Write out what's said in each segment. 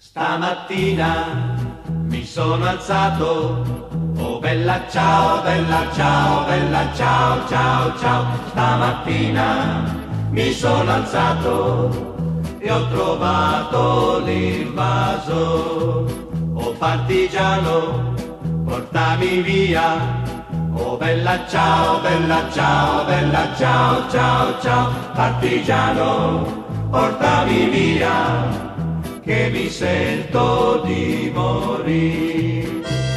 Stamattina mi sono alzato, oh bella ciao, bella ciao, bella ciao, ciao, ciao. Stamattina mi sono alzato e ho trovato l'invaso. Oh partigiano, portami via, oh bella ciao, bella ciao, bella ciao, ciao, ciao. Partigiano, portami via, che mi sento di morire.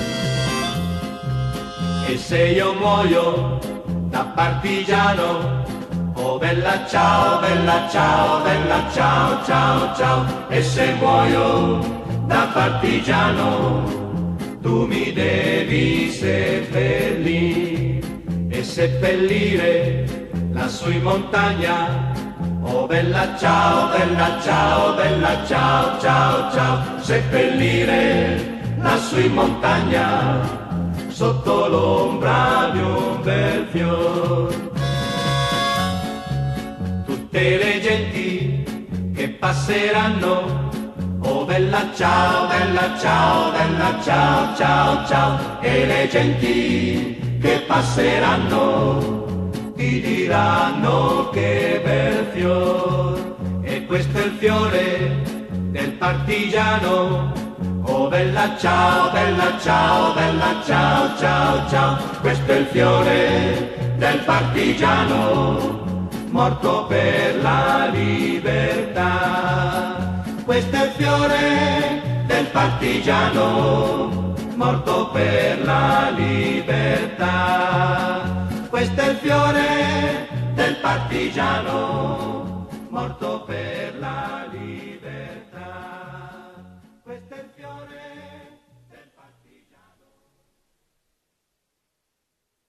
E se io muoio da partigiano, oh bella ciao, bella ciao, bella ciao, ciao, ciao. E se muoio da partigiano, tu mi devi seppellire e seppellire lassù in montagna. Oh bella ciao, bella ciao, bella ciao, ciao, ciao. Seppellire lassù in montagna, sotto l'ombra di un bel fior. Tutte le genti che passeranno, oh bella ciao, bella ciao, bella ciao, ciao, ciao. E le genti che passeranno ti diranno che bel fior. E questo è il fiore del partigiano, oh bella ciao, bella ciao, bella ciao, ciao, ciao. Questo è il fiore del partigiano, morto per la libertà. Questo è il fiore del partigiano, morto per la libertà. Questo è il fiore del partigiano.